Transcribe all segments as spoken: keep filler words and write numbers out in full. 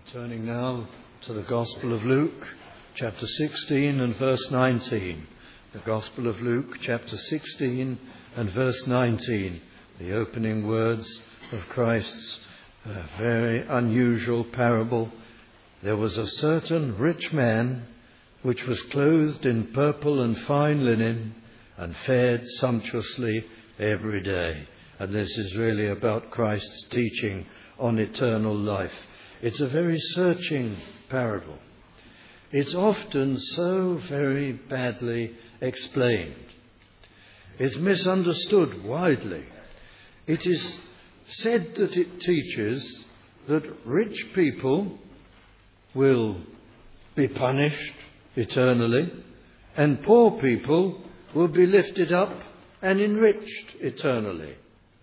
Turning now to the Gospel of Luke, chapter sixteen and verse nineteen. The Gospel of Luke, chapter sixteen and verse nineteen. The opening words of Christ's uh, very unusual parable. There was a certain rich man which was clothed in purple and fine linen and fared sumptuously every day. And this is really about Christ's teaching on eternal life. It's a very searching parable. It's often so very badly explained. It's misunderstood widely. It is said that it teaches that rich people will be punished eternally and poor people will be lifted up and enriched eternally,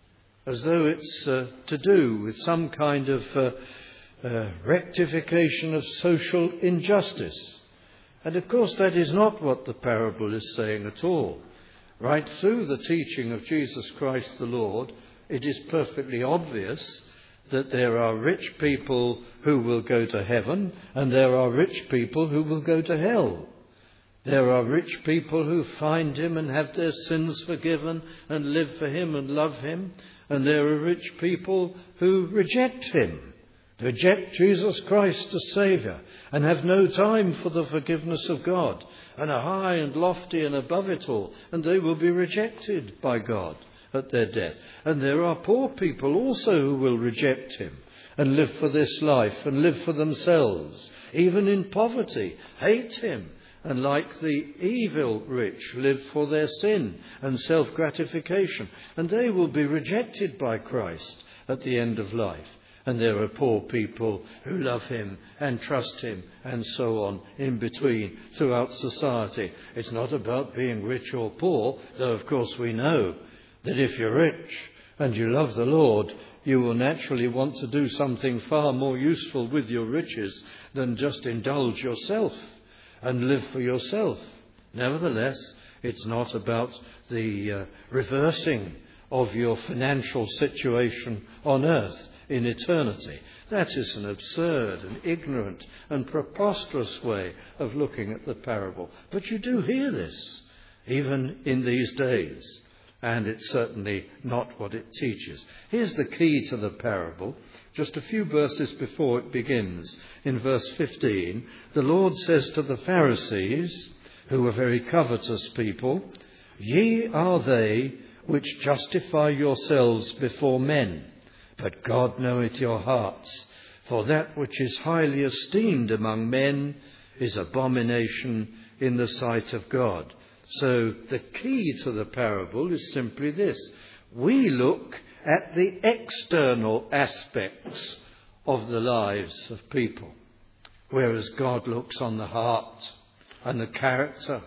as though it's uh, to do with some kind of uh, uh, rectification of social injustice. And of course that is not what the parable is saying at all. Right through the teaching of Jesus Christ the Lord, it is perfectly obvious that there are rich people who will go to heaven and there are rich people who will go to hell. There are rich people who find him and have their sins forgiven and live for him and love him. And there are rich people who reject him, reject Jesus Christ as Saviour, and have no time for the forgiveness of God, and are high and lofty and above it all, and they will be rejected by God at their death. And there are poor people also who will reject him and live for this life and live for themselves, even in poverty, hate him, and like the evil rich live for their sin and self-gratification. And they will be rejected by Christ at the end of life. And there are poor people who love him and trust him and so on in between throughout society. It's not about being rich or poor, though of course we know that if you're rich and you love the Lord, you will naturally want to do something far more useful with your riches than just indulge yourself and live for yourself. Nevertheless, it's not about the uh, reversing of your financial situation on earth in eternity. That is an absurd and ignorant and preposterous way of looking at the parable. But you do hear this, even in these days. And it's certainly not what it teaches. Here's the key to the parable. Just a few verses before it begins, in verse fifteen, the Lord says to the Pharisees, who were very covetous people, "Ye are they which justify yourselves before men, but God knoweth your hearts. For that which is highly esteemed among men is abomination in the sight of God." So the key to the parable is simply this. We look at the external aspects of the lives of people, whereas God looks on the heart and the character.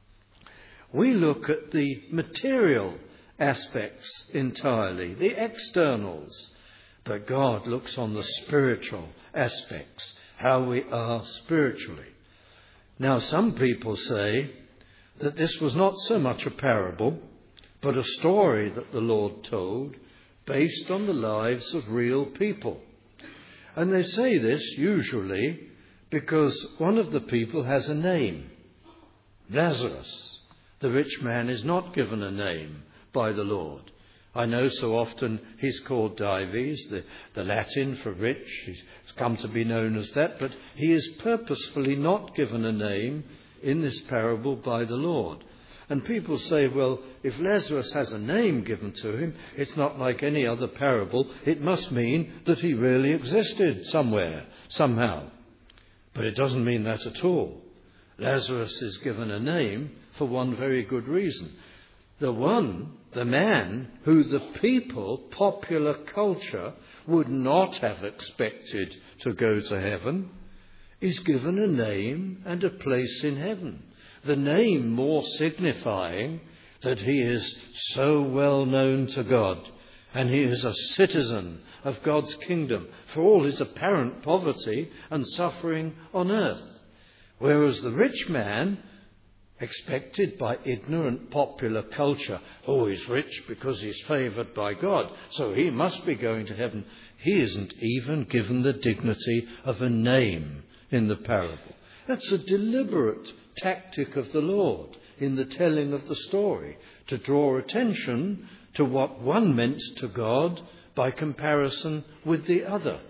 We look at the material aspects entirely, the externals, but God looks on the spiritual aspects, how we are spiritually. Now, some people say that this was not so much a parable, but a story that the Lord told based on the lives of real people. And they say this usually because one of the people has a name, Lazarus. The rich man is not given a name by the Lord. I know so often he's called Dives, the, the Latin for rich. He's come to be known as that, but he is purposefully not given a name in this parable by the Lord. And people say, well, if Lazarus has a name given to him, it's not like any other parable. It must mean that he really existed somewhere, somehow. But it doesn't mean that at all. Lazarus is given a name for one very good reason. The one, the man, who the people, popular culture, would not have expected to go to heaven, is given a name and a place in heaven. The name more signifying that he is so well known to God and he is a citizen of God's kingdom for all his apparent poverty and suffering on earth. Whereas the rich man, expected by ignorant popular culture. Oh, he's rich because he's favoured by God, so he must be going to heaven. He isn't even given the dignity of a name in the parable. That's a deliberate tactic of the Lord in the telling of the story, to draw attention to what one meant to God by comparison with the other.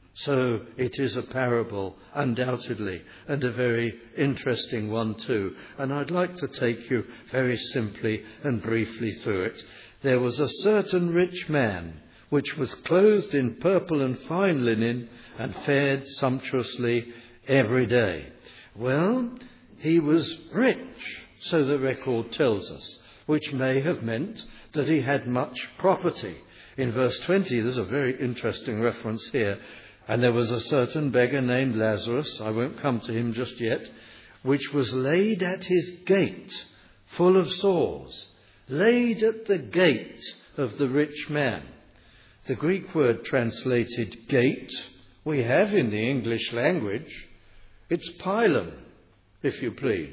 So it is a parable, undoubtedly, and a very interesting one too. And I'd like to take you very simply and briefly through it. There was a certain rich man, which was clothed in purple and fine linen, and fared sumptuously every day. Well, he was rich, so the record tells us, which may have meant that he had much property. In verse twenty, there's a very interesting reference here. And there was a certain beggar named Lazarus, I won't come to him just yet, which was laid at his gate, full of sores, laid at the gate of the rich man. The Greek word translated gate we have in the English language. It's pylon, if you please,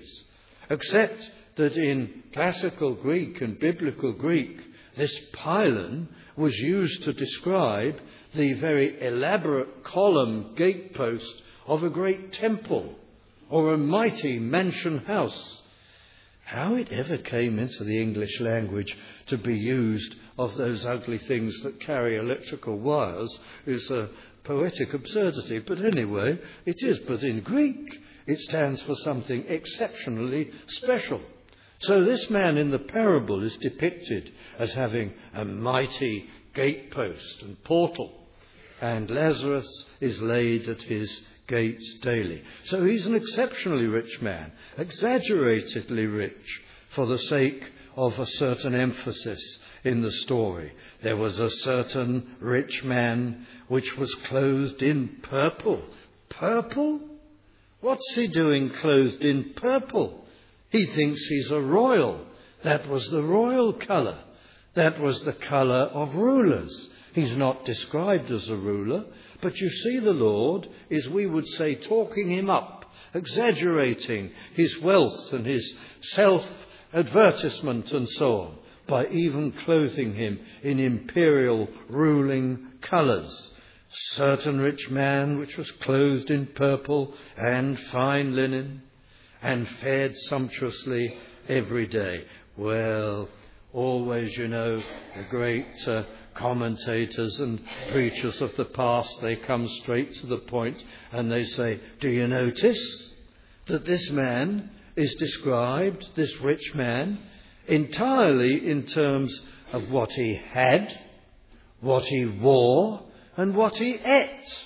except that in classical Greek and biblical Greek, this pylon was used to describe the very elaborate column gatepost of a great temple or a mighty mansion house. How it ever came into the English language to be used of those ugly things that carry electrical wires is a poetic absurdity. But anyway, it is. But in Greek, it stands for something exceptionally special. So this man in the parable is depicted as having a mighty gatepost and portal, and Lazarus is laid at his gate daily. So he's an exceptionally rich man, exaggeratedly rich, for the sake of a certain emphasis in the story. There was a certain rich man which was clothed in purple. Purple? What's he doing clothed in purple? He thinks he's a royal. That was the royal colour. That was the colour of rulers. He's not described as a ruler, but you see the Lord is, we would say, talking him up, exaggerating his wealth and his self-advertisement and so on, by even clothing him in imperial ruling colours. Certain rich man which was clothed in purple and fine linen, and fared sumptuously every day. Well, always, you know, the great uh, commentators and preachers of the past, they come straight to the point and they say, do you notice that this man is described, this rich man, entirely in terms of what he had, what he wore, and what he ate?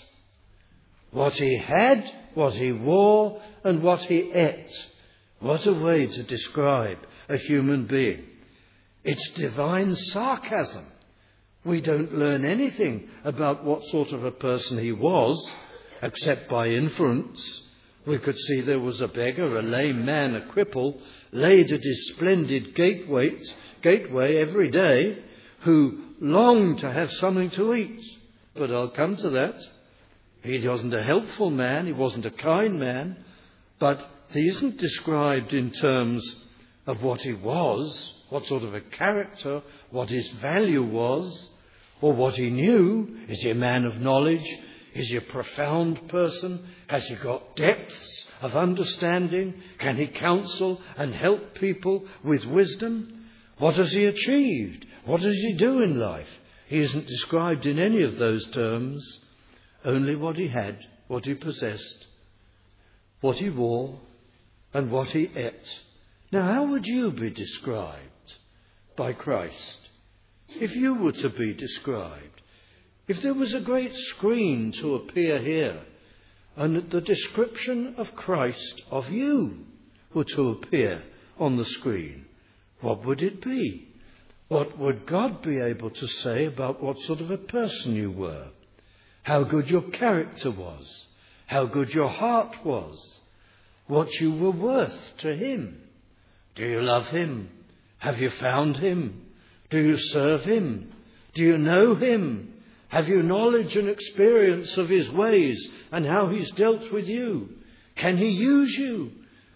What he had, what he wore, and what he ate. What a way to describe a human being. It's divine sarcasm. We don't learn anything about what sort of a person he was, except by inference. We could see there was a beggar, a lame man, a cripple, laid at his splendid gateway, gateway every day, who longed to have something to eat. But I'll come to that. He wasn't a helpful man, he wasn't a kind man, but he isn't described in terms of what he was, what sort of a character, what his value was, or what he knew. Is he a man of knowledge? Is he a profound person? Has he got depths of understanding? Can he counsel and help people with wisdom? What has he achieved? What does he do in life? He isn't described in any of those terms. Only what he had, what he possessed, what he wore, and what he ate. Now, how would you be described by Christ? If you were to be described, if there was a great screen to appear here, and the description of Christ, of you, were to appear on the screen, what would it be? What would God be able to say about what sort of a person you were? How good your character was, how good your heart was, what you were worth to him. Do you love him? Have you found him? Do you serve him? Do you know him? Have you knowledge and experience of his ways and how he's dealt with you? Can he use you?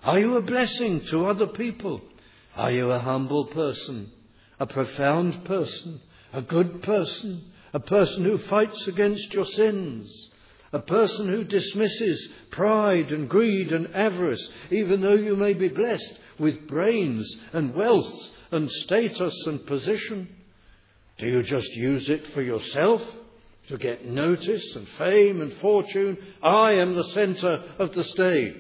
Are you a blessing to other people? Are you a humble person, a profound person, a good person, a person who fights against your sins, a person who dismisses pride and greed and avarice, even though you may be blessed with brains and wealth and status and position? Do you just use it for yourself, to get notice and fame and fortune? I am the centre of the stage.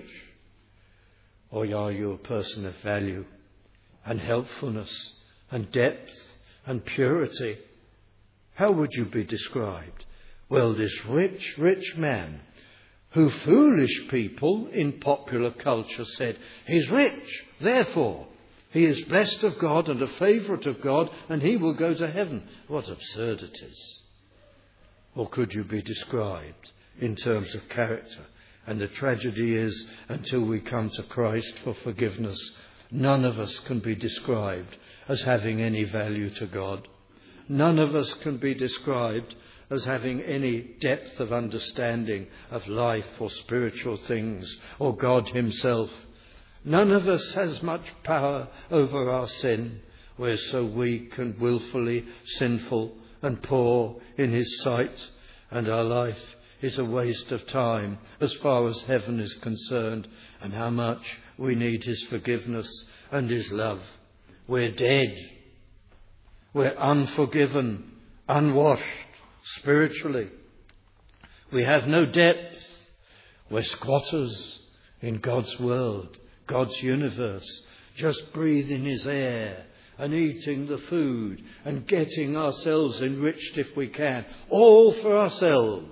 Or are you a person of value and helpfulness and depth and purity? How would you be described? Well, this rich, rich man, who foolish people in popular culture said, he's rich, therefore he is blessed of God and a favourite of God, and he will go to heaven. What absurdities! Or could you be described in terms of character? And the tragedy is, until we come to Christ for forgiveness, none of us can be described as having any value to God. None of us can be described as having any depth of understanding of life or spiritual things or God himself. None of us has much power over our sin. We're so weak and willfully sinful and poor in his sight, and our life is a waste of time as far as heaven is concerned, and how much we need his forgiveness and his love. We're dead. We're unforgiven, unwashed spiritually. We have no depth. We're squatters in God's world, God's universe, just breathing his air and eating the food and getting ourselves enriched if we can, all for ourselves.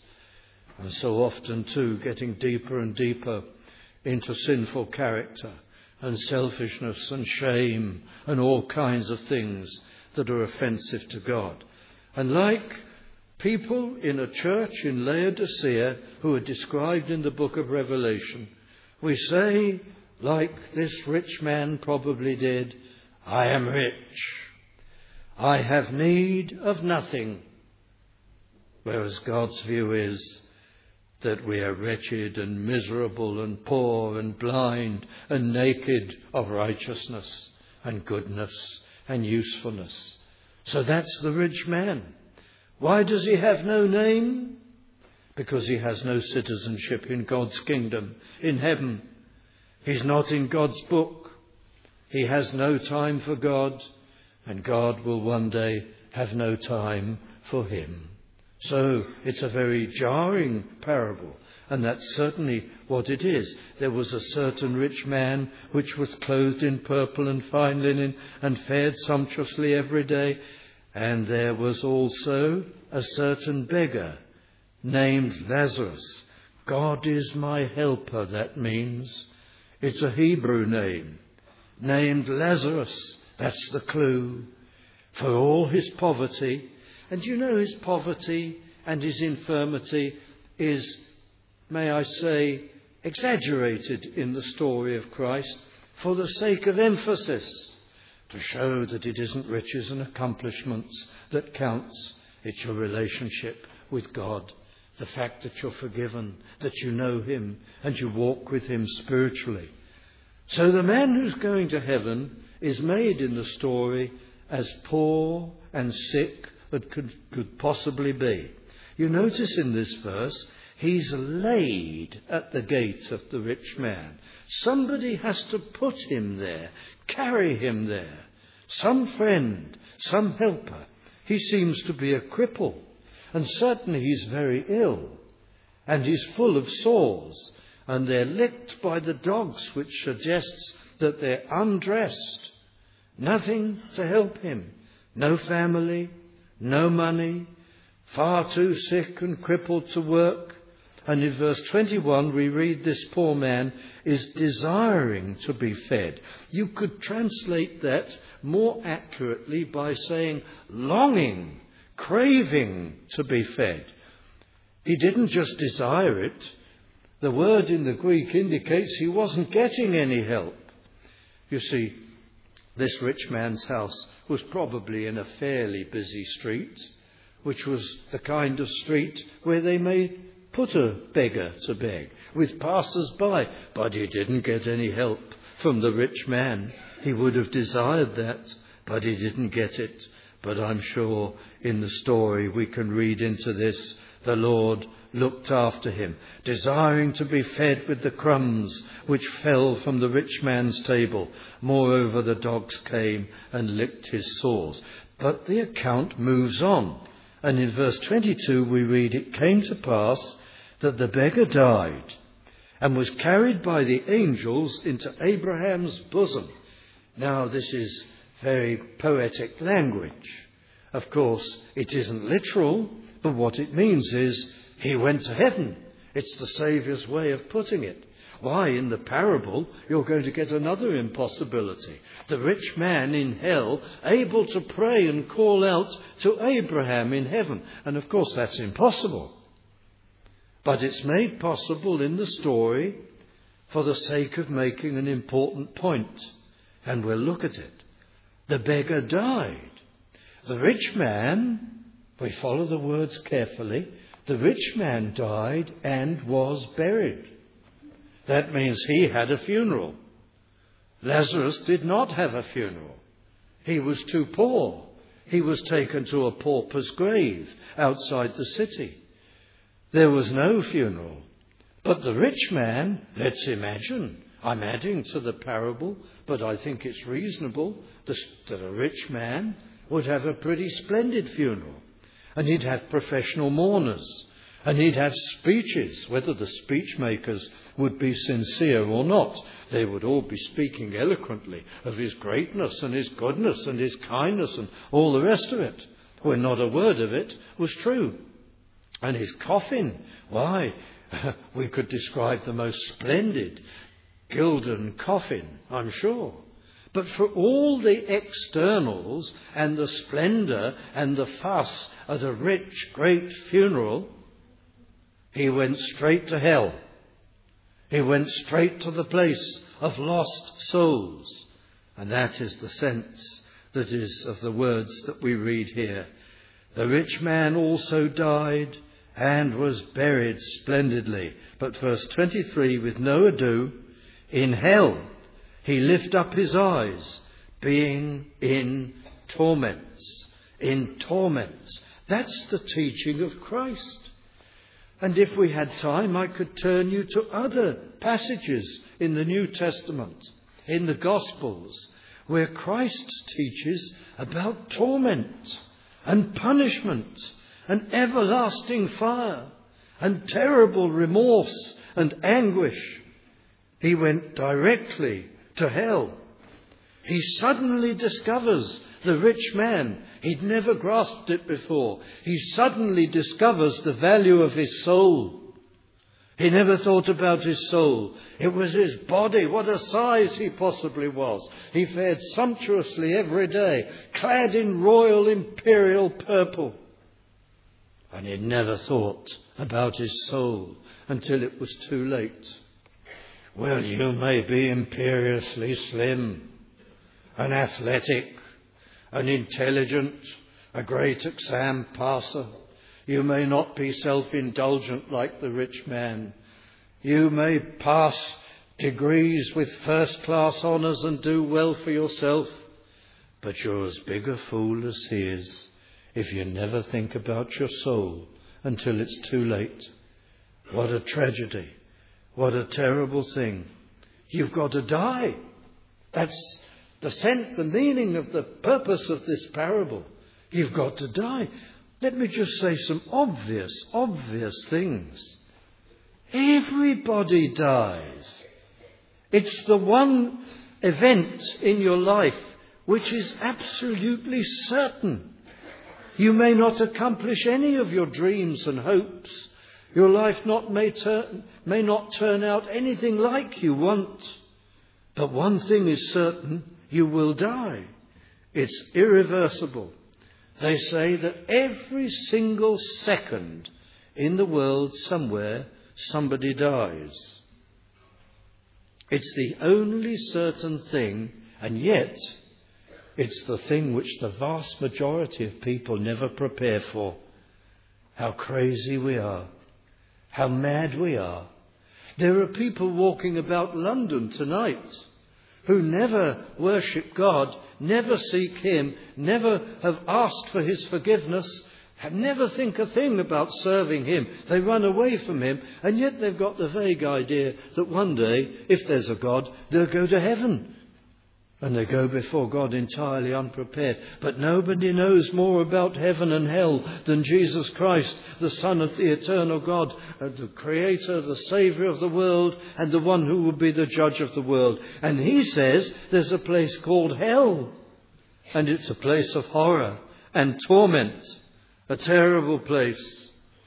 And so often too getting deeper and deeper into sinful character and selfishness and shame and all kinds of things that are offensive to God. And like people in a church in Laodicea who are described in the book of Revelation, we say, like this rich man probably did, I am rich. I have need of nothing. Whereas God's view is that we are wretched and miserable and poor and blind and naked of righteousness and goodness and usefulness. So that's the rich man. Why does he have no name? Because he has no citizenship in God's kingdom, in heaven. He's not in God's book. He has no time for God, and God will one day have no time for him. So it's a very jarring parable, and that's certainly what it is. There was a certain rich man which was clothed in purple and fine linen and fared sumptuously every day. And there was also a certain beggar named Lazarus. God is my helper, that means. It's a Hebrew name. Named Lazarus, that's the clue. For all his poverty, and you know his poverty and his infirmity is, may I say, exaggerated in the story of Christ for the sake of emphasis, to show that it isn't riches and accomplishments that counts. It's your relationship with God, the fact that you're forgiven, that you know him and you walk with him spiritually. So the man who's going to heaven is made in the story as poor and sick as could, could possibly be. You notice in this verse, he's laid at the gate of the rich man. Somebody has to put him there, carry him there. Some friend, some helper. He seems to be a cripple, and certainly he's very ill, and he's full of sores, and they're licked by the dogs, which suggests that they're undressed. Nothing to help him. No family, no money, far too sick and crippled to work. And in verse twenty-one we read this poor man is desiring to be fed. You could translate that more accurately by saying longing, craving to be fed. He didn't just desire it. The word in the Greek indicates he wasn't getting any help. You see, this rich man's house was probably in a fairly busy street, which was the kind of street where they may put a beggar to beg. with passers-by. But he didn't get any help from the rich man. He would have desired that, but he didn't get it. But I'm sure in the story we can read into this, the Lord looked after him, desiring to be fed with the crumbs which fell from the rich man's table. Moreover, the dogs came and licked his sores. But the account moves on. And in verse twenty-two we read, it came to pass that the beggar died and was carried by the angels into Abraham's bosom. Now this is very poetic language. Of course, it isn't literal, but what it means is he went to heaven. It's the Saviour's way of putting it. Why, in the parable, you're going to get another impossibility. The rich man in hell, able to pray and call out to Abraham in heaven. And of course, that's impossible. But it's made possible in the story for the sake of making an important point. And we'll look at it. The beggar died. The rich man, we follow the words carefully, the rich man died and was buried. That means he had a funeral. Lazarus did not have a funeral. He was too poor. He was taken to a pauper's grave outside the city. There was no funeral. But the rich man, let's imagine, I'm adding to the parable, but I think it's reasonable that a rich man would have a pretty splendid funeral. And he'd have professional mourners. And he'd have speeches, whether the speech makers would be sincere or not. They would all be speaking eloquently of his greatness and his goodness and his kindness and all the rest of it, when not a word of it was true. And his coffin, why, we could describe the most splendid gilded coffin, I'm sure. But for all the externals and the splendour and the fuss at a rich, great funeral, he went straight to hell. He went straight to the place of lost souls. And that is the sense that is of the words that we read here. The rich man also died and was buried splendidly. But verse twenty-three, with no ado, in hell he lift up his eyes, being in torments. In torments. That's the teaching of Christ. And if we had time, I could turn you to other passages in the New Testament, in the Gospels, where Christ teaches about torment and punishment and everlasting fire and terrible remorse and anguish. He went directly to hell. He suddenly discovers the rich man. He'd never grasped it before. He suddenly discovers the value of his soul. He never thought about his soul. It was his body. What a size he possibly was. He fared sumptuously every day, clad in royal imperial purple. And he never thought about his soul until it was too late. Well, you may be imperiously slim and athletic and intelligent, a great exam passer. You may not be self-indulgent like the rich man. You may pass degrees with first-class honours and do well for yourself. But you're as big a fool as he is if you never think about your soul until it's too late. What a tragedy. What a terrible thing. You've got to die. That's the sense, the meaning of the purpose of this parable. You've got to die. Let me just say some obvious, obvious things. Everybody dies. It's the one event in your life which is absolutely certain. You may not accomplish any of your dreams and hopes. Your life not may, turn, may not turn out anything like you want. But one thing is certain, you will die. It's irreversible. They say that every single second in the world somewhere, somebody dies. It's the only certain thing, and yet it's the thing which the vast majority of people never prepare for. How crazy we are. How mad we are. There are people walking about London tonight who never worship God, never seek him, never have asked for his forgiveness, never think a thing about serving him. They run away from him, and yet they've got the vague idea that one day, if there's a God, they'll go to heaven. And they go before God entirely unprepared. But nobody knows more about heaven and hell than Jesus Christ, the Son of the eternal God, the Creator, the Saviour of the world, and the one who will be the judge of the world. And he says there's a place called hell. And it's a place of horror and torment. A terrible place.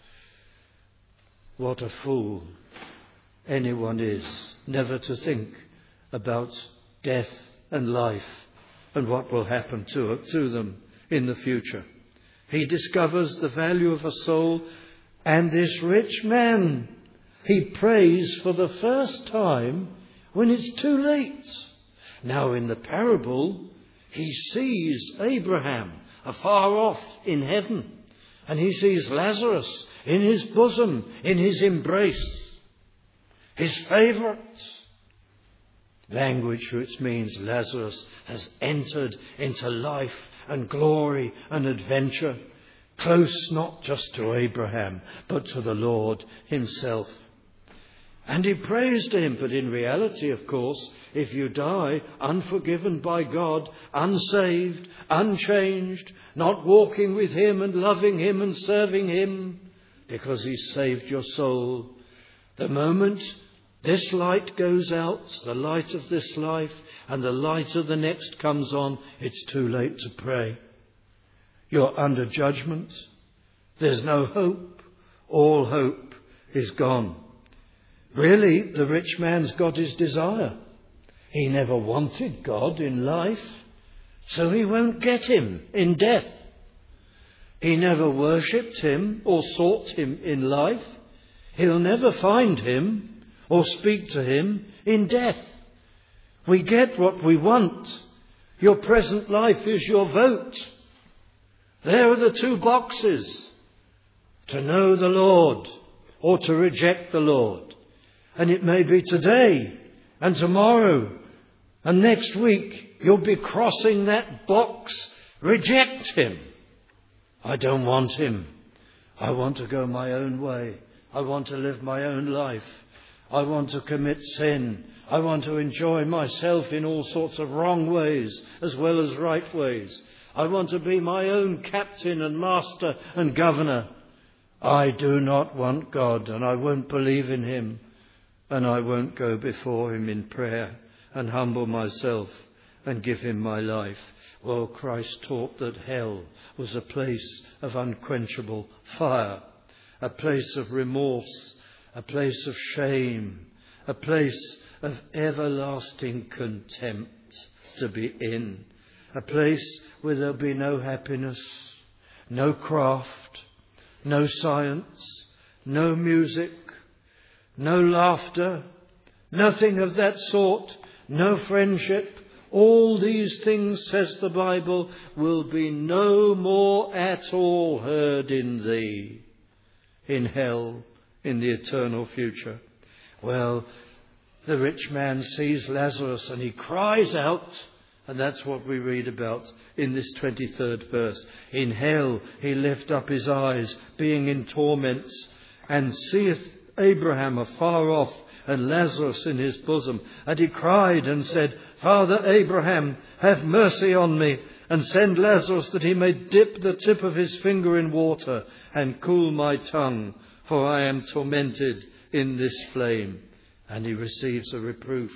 What a fool anyone is never to think about death and life and what will happen to, to them in the future. He discovers the value of a soul, and this rich man, he prays for the first time when it's too late. Now in the parable, he sees Abraham afar off in heaven, and he sees Lazarus in his bosom, in his embrace, his favourite. Language which means Lazarus has entered into life and glory and adventure, close not just to Abraham, but to the Lord himself. And he prays to him, but in reality, of course, if you die unforgiven by God, unsaved, unchanged, not walking with him and loving him and serving him, because he's saved your soul, the moment this light goes out, the light of this life, and the light of the next comes on, it's too late to pray. You're under judgment. There's no hope. All hope is gone. Really, the rich man's got his desire. He never wanted God in life, so he won't get him in death. He never worshipped him or sought him in life. He'll never find him or speak to him in death. We get what we want. Your present life is your vote. There are the two boxes. To know the Lord or to reject the Lord. And it may be today and tomorrow and next week you'll be crossing that box. Reject him. I don't want him. I want to go my own way. I want to live my own life. I want to commit sin. I want to enjoy myself in all sorts of wrong ways as well as right ways. I want to be my own captain and master and governor. I do not want God, and I won't believe in him, and I won't go before him in prayer and humble myself and give him my life. Well, Christ taught that hell was a place of unquenchable fire, a place of remorse, a place of shame, a place of everlasting contempt to be in, a place where there'll be no happiness, no craft, no science, no music, no laughter, nothing of that sort, no friendship. All these things, says the Bible, will be no more at all heard in thee, in hell, in the eternal future. Well, the rich man sees Lazarus and he cries out, and that's what we read about in this twenty-third verse. In hell he lift up his eyes, being in torments, and seeth Abraham afar off, and Lazarus in his bosom. And he cried and said, Father Abraham, have mercy on me, and send Lazarus that he may dip the tip of his finger in water, and cool my tongue, for I am tormented in this flame. And he receives a reproof.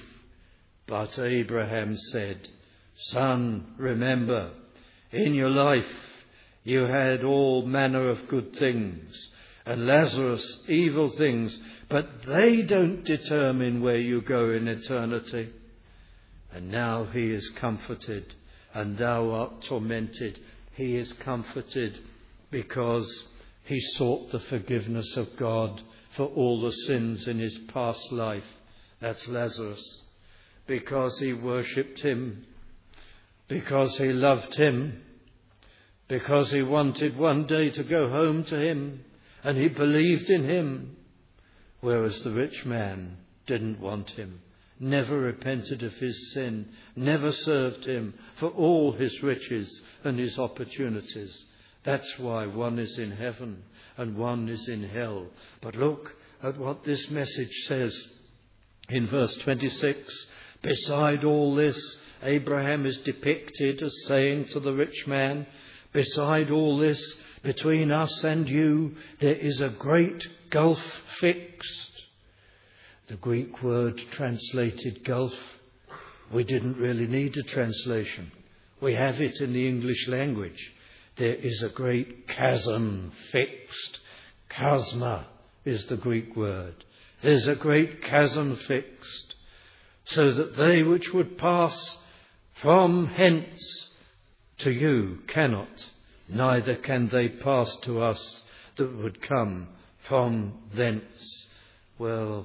But Abraham said, Son, remember, in your life you had all manner of good things, and Lazarus evil things, but they don't determine where you go in eternity. And now he is comforted, and thou art tormented. He is comforted because he sought the forgiveness of God for all the sins in his past life. That's Lazarus. Because he worshipped him, because he loved him, because he wanted one day to go home to him, and he believed in him. whereas the rich man didn't want him, never repented of his sin, never served him for all his riches and his opportunities. That's why one is in heaven and one is in hell. But look at what this message says in verse twenty-six. Beside all this, Abraham is depicted as saying to the rich man, beside all this, between us and you, there is a great gulf fixed. The Greek word translated gulf, we didn't really need a translation. We have it in the English language. There is a great chasm fixed. Chasma is the Greek word. There's a great chasm fixed, so that they which would pass from hence to you cannot, neither can they pass to us that would come from thence. Well,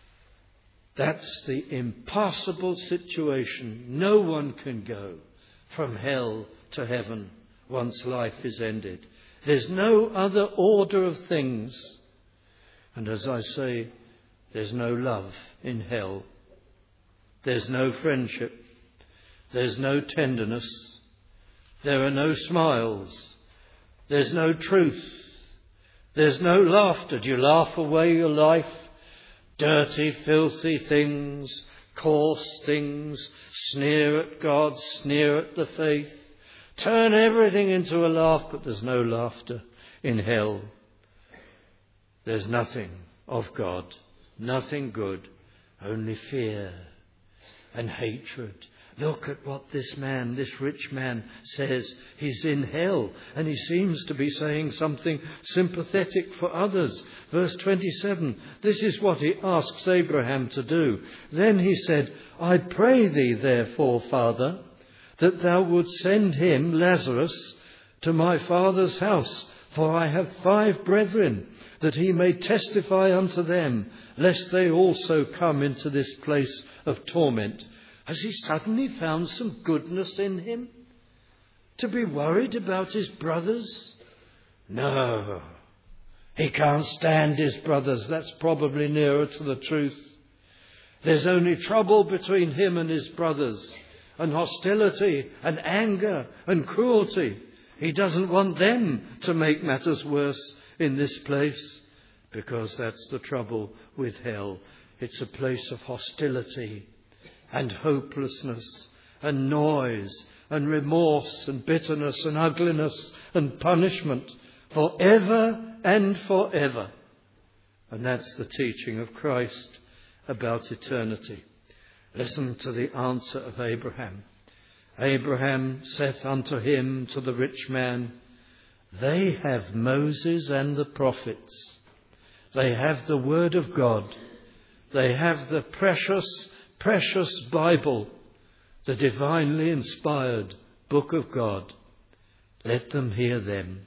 that's the impossible situation. No one can go from hell to heaven once life is ended. There's no other order of things. And as I say, there's no love in hell. There's no friendship. There's no tenderness. There are no smiles. There's no truth. There's no laughter. Do you laugh away your life? Dirty, filthy things, coarse things, sneer at God, sneer at the faith. Turn everything into a laugh, but there's no laughter in hell. There's nothing of God, nothing good, only fear and hatred. Look at what this man, this rich man, says. He's in hell, and he seems to be saying something sympathetic for others. Verse twenty-seven, this is what he asks Abraham to do. Then he said, I pray thee therefore, Father, that thou wouldst send him, Lazarus, to my father's house, for I have five brethren, that he may testify unto them, lest they also come into this place of torment. Has he suddenly found some goodness in him? To be worried about his brothers? No. He can't stand his brothers. That's probably nearer to the truth. There's only trouble between him and his brothers, and hostility and anger and cruelty. He doesn't want them to make matters worse in this place, because that's the trouble with hell. It's a place of hostility and hopelessness and noise and remorse and bitterness and ugliness and punishment forever and forever. And that's the teaching of Christ about eternity. Listen to the answer of Abraham. Abraham saith unto him, to the rich man, they have Moses and the prophets. They have the word of God. They have the precious, precious Bible, the divinely inspired book of God. Let them hear them.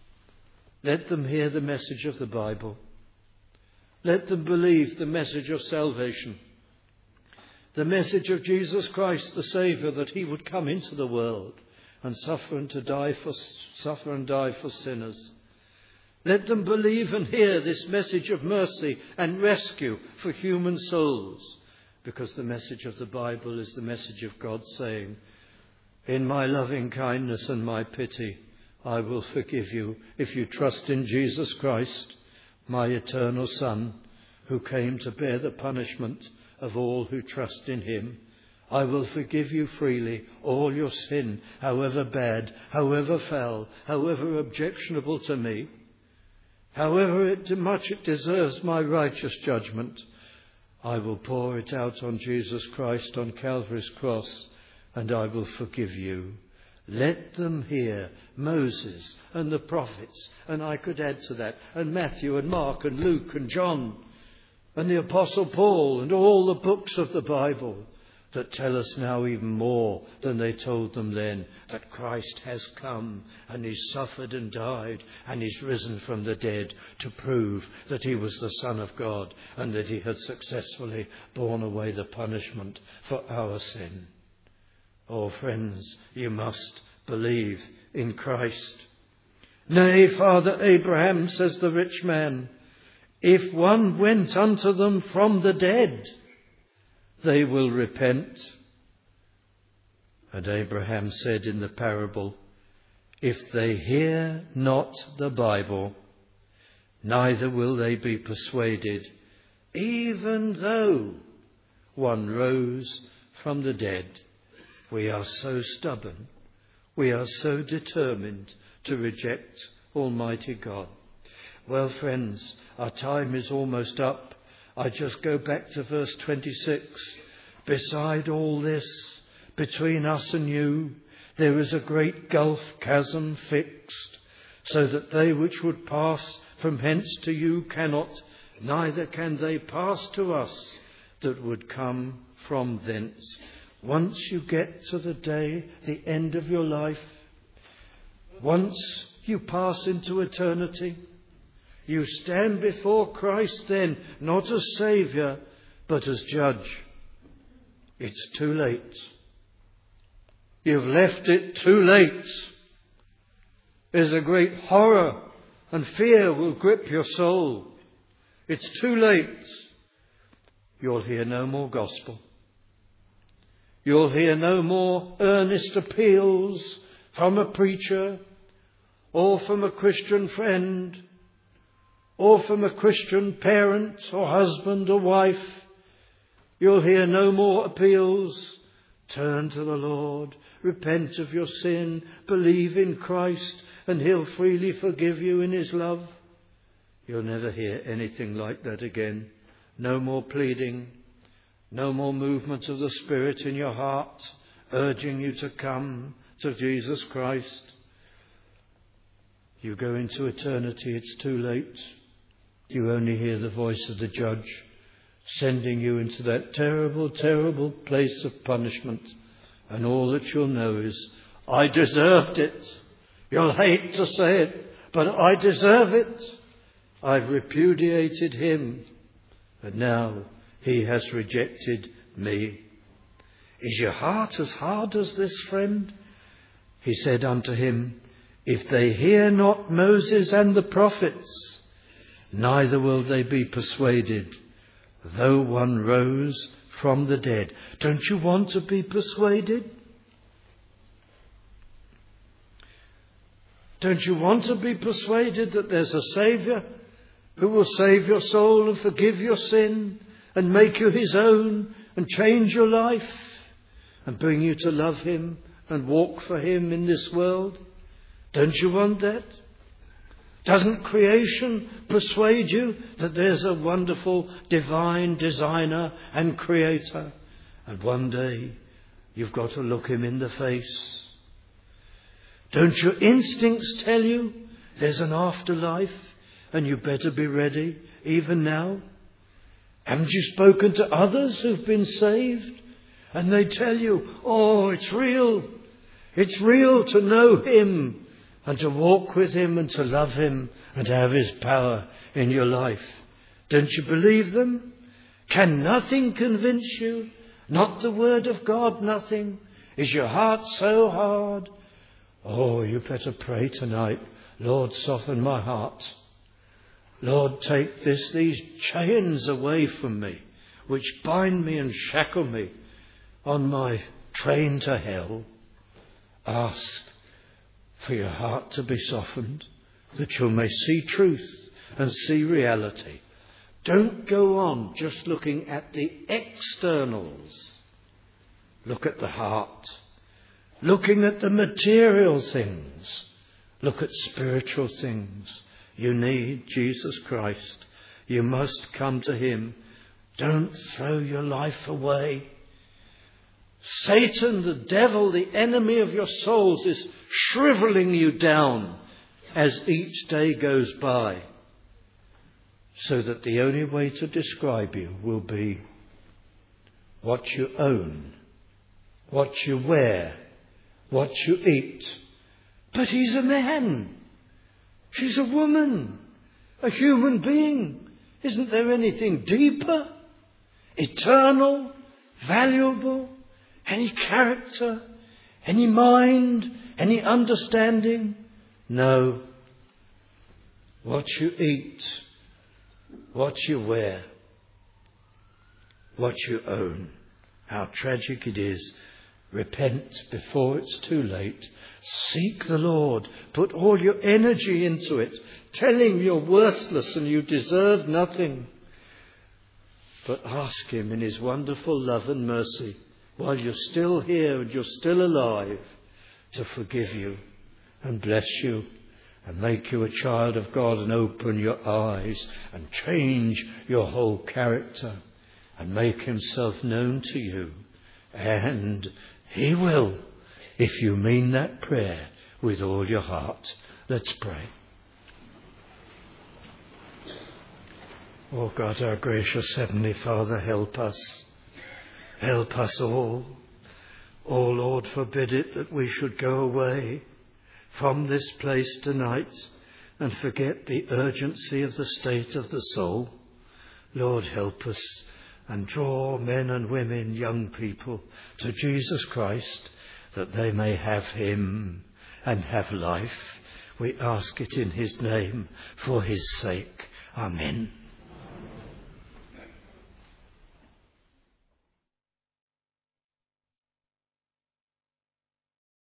Let them hear the message of the Bible. Let them believe the message of salvation. The message of Jesus Christ, the Saviour, that he would come into the world and suffer and to die for suffer and die for sinners. Let them believe and hear this message of mercy and rescue for human souls, because the message of the Bible is the message of God saying, in my loving kindness and my pity, I will forgive you if you trust in Jesus Christ, my eternal Son, who came to bear the punishment of all who trust in him. I will forgive you freely all your sin, however bad, however foul, however objectionable to me, however it, much it deserves my righteous judgment. I will pour it out on Jesus Christ on Calvary's cross, and I will forgive you. Let them hear Moses and the prophets, and I could add to that, and Matthew and Mark and Luke and John and the Apostle Paul and all the books of the Bible that tell us now even more than they told them then, that Christ has come and he's suffered and died and he's risen from the dead to prove that he was the Son of God and that he had successfully borne away the punishment for our sin. Oh, friends, you must believe in Christ. Nay, Father Abraham, says the rich man, If one went unto them from the dead, they will repent. And Abraham said in the parable, if they hear not the Bible, neither will they be persuaded, even though one rose from the dead. We are so stubborn. We are so determined to reject Almighty God. Well, friends, our time is almost up. I just go back to verse twenty-six. Beside all this, between us and you, there is a great gulf chasm fixed, so that they which would pass from hence to you cannot, neither can they pass to us that would come from thence. Once you get to the day, the end of your life, once you pass into eternity, you stand before Christ then, not as Saviour, but as Judge. It's too late. You've left it too late. There's a great horror and fear will grip your soul. It's too late. You'll hear no more gospel. You'll hear no more earnest appeals from a preacher or from a Christian friend or from a Christian parent or husband or wife. You'll hear no more appeals. Turn to the Lord, repent of your sin, believe in Christ, and He'll freely forgive you in His love. You'll never hear anything like that again. No more pleading, no more movement of the Spirit in your heart, urging you to come to Jesus Christ. You go into eternity, it's too late. You only hear the voice of the Judge, sending you into that terrible, terrible place of punishment. And all that you'll know is, I deserved it. You'll hate to say it, but I deserve it. I've repudiated Him, and now He has rejected me. Is your heart as hard as this, friend? He said unto him, if they hear not Moses and the prophets, neither will they be persuaded, though one rose from the dead. Don't you want to be persuaded? Don't you want to be persuaded that there's a Saviour who will save your soul and forgive your sin and make you His own and change your life and bring you to love Him and walk for Him in this world? Don't you want that? Doesn't creation persuade you that there's a wonderful divine designer and creator? And one day you've got to look Him in the face. Don't your instincts tell you there's an afterlife and you better be ready even now? Haven't you spoken to others who've been saved? And they tell you, oh, it's real. It's real to know Him and to walk with Him and to love Him and to have His power in your life. Don't you believe them? Can nothing convince you? Not the Word of God, nothing? Is your heart so hard? Oh, you better pray tonight. Lord, soften my heart. Lord, take this, these chains away from me, which bind me and shackle me on my train to hell. Ask for your heart to be softened, that you may see truth and see reality. Don't go on just looking at the externals. Look at the heart. Looking at the material things. Look at spiritual things. You need Jesus Christ. You must come to Him. Don't throw your life away. Satan, the devil, the enemy of your souls, is shriveling you down as each day goes by, so that the only way to describe you will be what you own, what you wear, what you eat. But he's a man. She's a woman, a human being. Isn't there anything deeper, eternal, valuable? Any character, any mind, any understanding? No. What you eat, what you wear, what you own. How tragic it is. Repent before it's too late. Seek the Lord. Put all your energy into it. Tell him you're worthless and you deserve nothing. But ask him in his wonderful love and mercy, while you're still here and you're still alive, to forgive you and bless you and make you a child of God and open your eyes and change your whole character and make himself known to you. And he will, if you mean that prayer with all your heart. Let's pray. Oh God, our gracious Heavenly Father, help us. Help us all. Oh Lord, forbid it that we should go away from this place tonight and forget the urgency of the state of the soul. Lord, help us and draw men and women, young people, to Jesus Christ, that they may have him and have life. We ask it in his name, for his sake. Amen.